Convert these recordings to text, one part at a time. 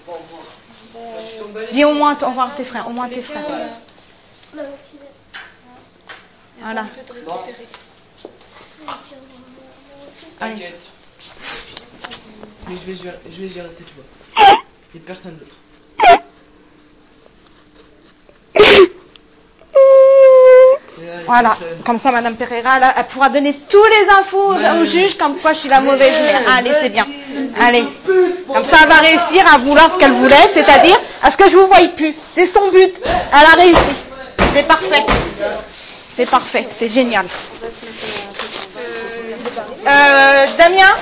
Dis au moins au revoir à tes frères, au moins à tes frères. Voilà. T'inquiète. Mais je vais gérer ça, tu vois. Il n'y a personne d'autre. Voilà, comme ça Madame Pereira, là, elle pourra donner tous les infos au juge comme quoi je suis la mauvaise mère. Allez, c'est bien. Allez. Comme ça, elle va réussir à vouloir ce qu'elle voulait, c'est-à-dire à ce que je vous voie plus. C'est son but. Elle a réussi. C'est parfait. C'est parfait, c'est génial. Damien.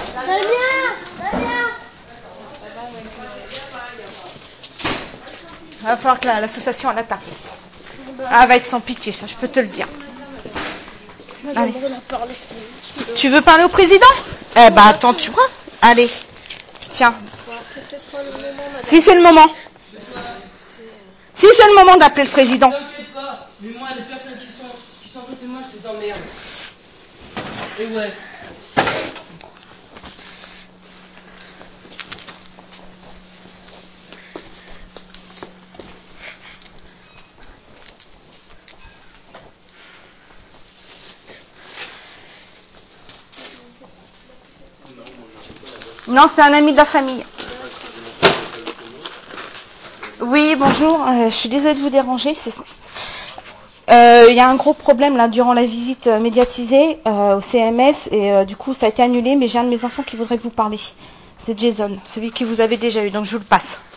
Il va falloir que l'association elle attaque. Elle va être sans pitié, ça je peux te le dire. Allez. Tu veux parler au président? Eh ben attends, tu vois. Allez. Tiens. Si c'est le moment. Si c'est le moment d'appeler le président. T'inquiète pas. Mais moi, les personnes qui sont à côté de moi, je les emmerde. Et ouais. Non, c'est un ami de la famille. Oui, bonjour. Je suis désolée de vous déranger. Il y a un gros problème là durant la visite médiatisée au CMS et du coup ça a été annulé. Mais j'ai un de mes enfants qui voudrait vous parler. C'est Jason, celui que vous avez déjà eu. Donc je vous le passe.